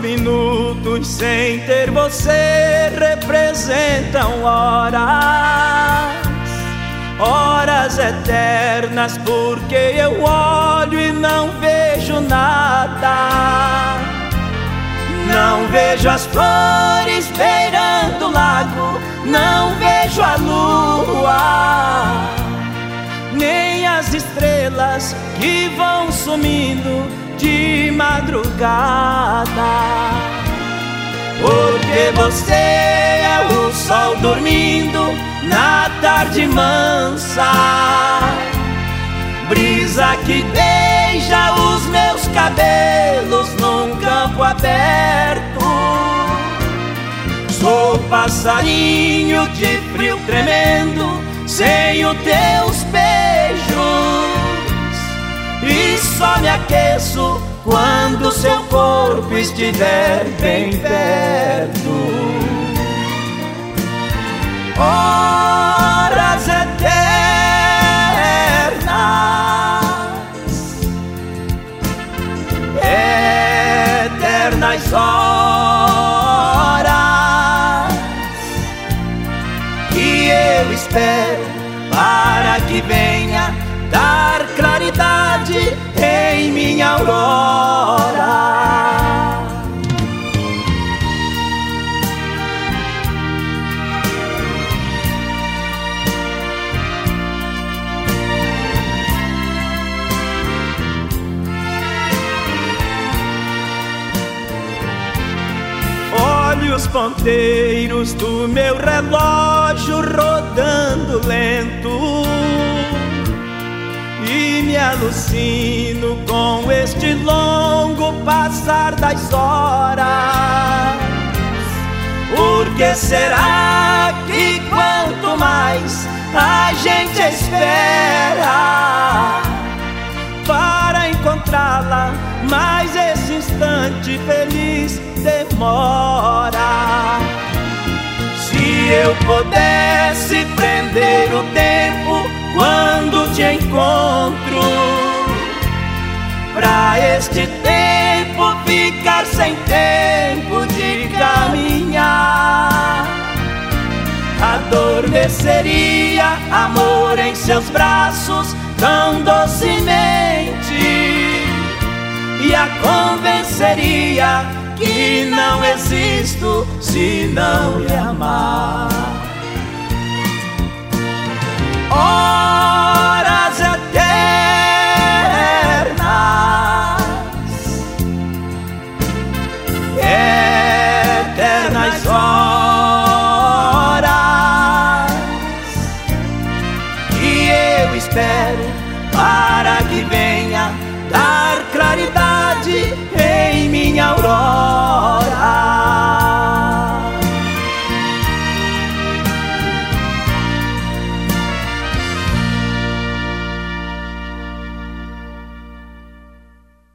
minutos sem ter você representam horas, horas eternas, porque eu olho e não vejo nada. Não vejo as flores beirando o lago, não vejo a lua, nem as estrelas que vão sumindo de madrugada. Porque você é o sol dormindo na tarde mansa, brisa que beija os meus cabelos num campo aberto. Sou passarinho de frio tremendo sem os teus beijos, e só me aqueço quando seu corpo estiver bem perto. Horas eternas, eternas horas que eu espero para que venha dar claridade em minha aurora. Olho os ponteiros do meu relógio rodando lento e me alucino com este longo passar das horas. Por que será que quanto mais a gente espera para encontrá-la, mais esse instante feliz demora? Se eu pudesse prender o tempo quando te encontro, pra este tempo ficar sem tempo de caminhar, adormeceria amor em seus braços tão docemente, e a convenceria que não existo se não lhe amar. Oh,